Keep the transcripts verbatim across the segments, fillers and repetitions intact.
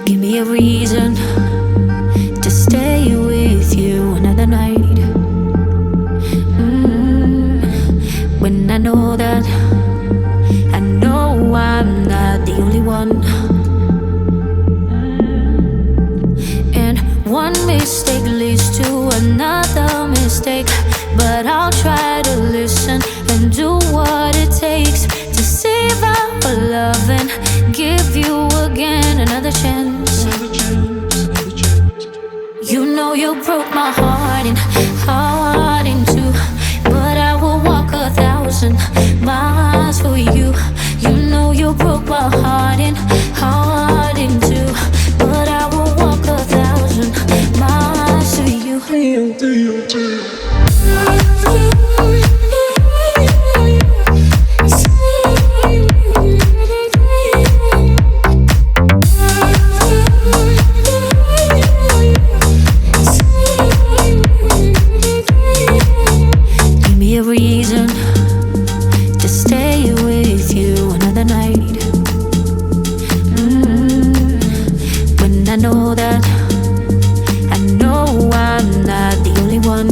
Give me a reason to stay with you another night. mm, When I know that, I know I'm not the only one. And one mistake leads to another mistake, but I'll try to listen and do what it takes to save our love and give you again another chance. You know you broke my heart and heart in two, but I will walk a thousand miles for you. You know you broke my heart and heart in two, but I will walk a thousand miles for you. Give me a reason to stay with you another night. mm, When I know that, I know I'm not the only one.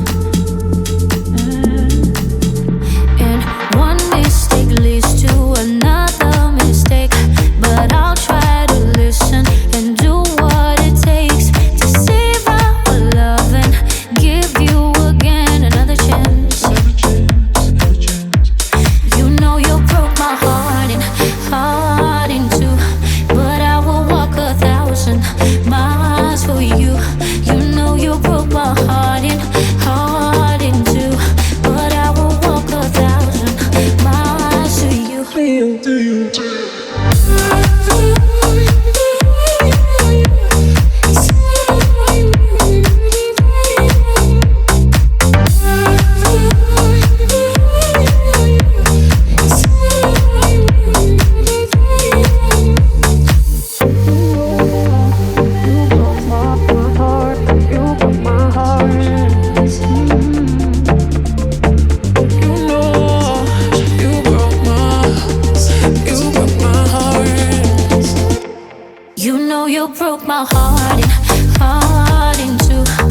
And one mistake leads to another mistake, but I'll try to listen and do what it takes to save our love and give you again another chance. You know you broke my heart and heart in two, but I will walk a thousand miles for you. You know you broke my heart and heart in two, but I will walk a thousand miles for you. You know you broke my heart and heart in two,